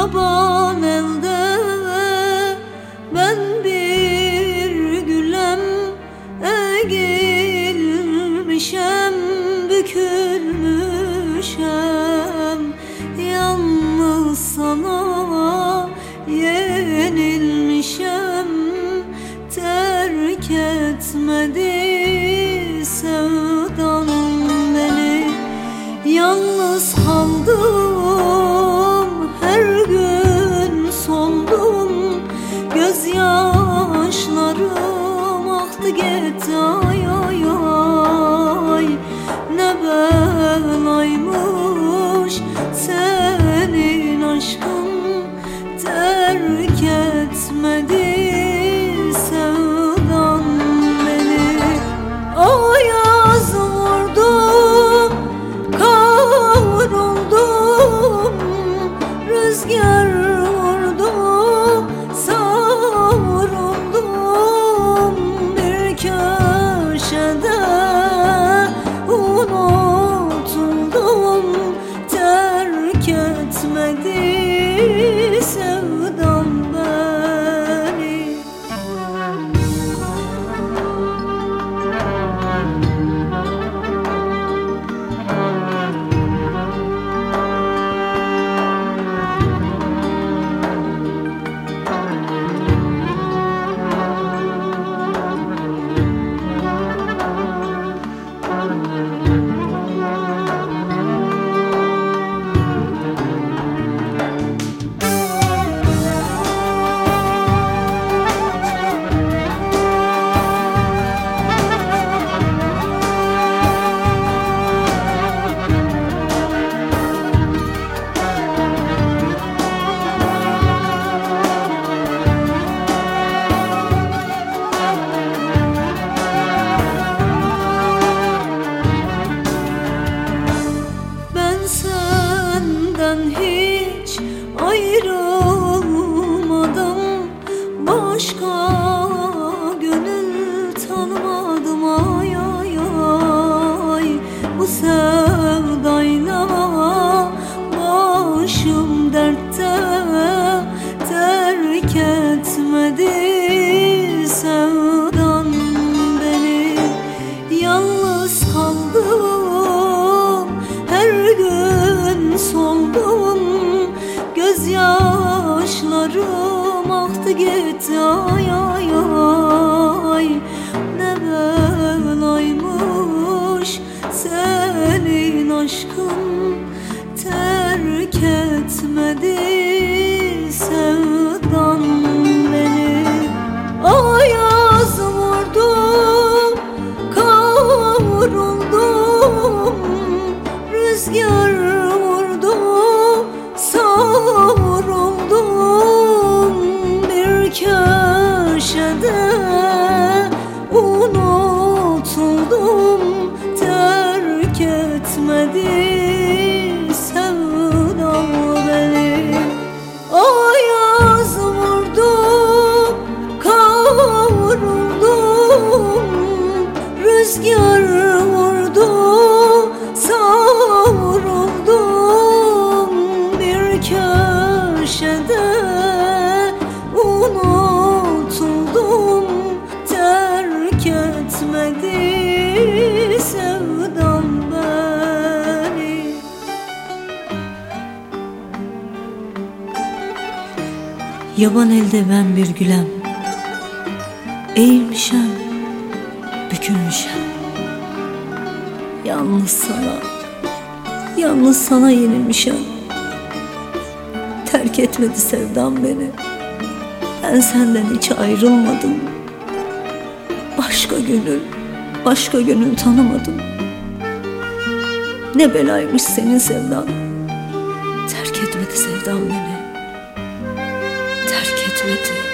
Yaban elde ben bir gülem, eğilmişem, bükülmüşem. Yalnız sana yenilmişem, terk etmedi sevdan beni. Yalnız kaldım, her gün soldum, gözyaşlarım aktı gitti. Ay ay ay, ne belaymış senin aşkın, terk etmedi sevdan beni. Ayaz vurdum, kavruldum, rüzgar vurdu, savruldum. Bir köşede unutuldum, terk etmedi sevdam beni. Senden hiç ayrılmadım, başka gönül tanımadım. Ay ay ay, bu sevdayla başım dertte, terk etmedi sevdan beni. Yalnız kaldım, her gün soldum, gözyaşlarım aktı gitti. Ay ay ay, ne belaymış senin aşkın, terk etmedi sevdan beni. Ayaz vurdum, kavruldum, rüzgar vurdu, savruldum. Bir köşede unutuldum, terk etmedi sevdam beni. Ayaz vurdum, kavruldum, rüzgar vurdu, savruldum. Bir köşede unutuldum, terk etmedi sevdam beni. Yaban elde ben bir gülem, eğilmişem, bükülmüşem. Yalnız sana yenilmişem, terk etmedi sevdam beni. Ben senden hiç ayrılmadım, başka gönül tanımadım. Ne belaymış senin sevdan, terk etmedi sevdam beni, terk etmedi.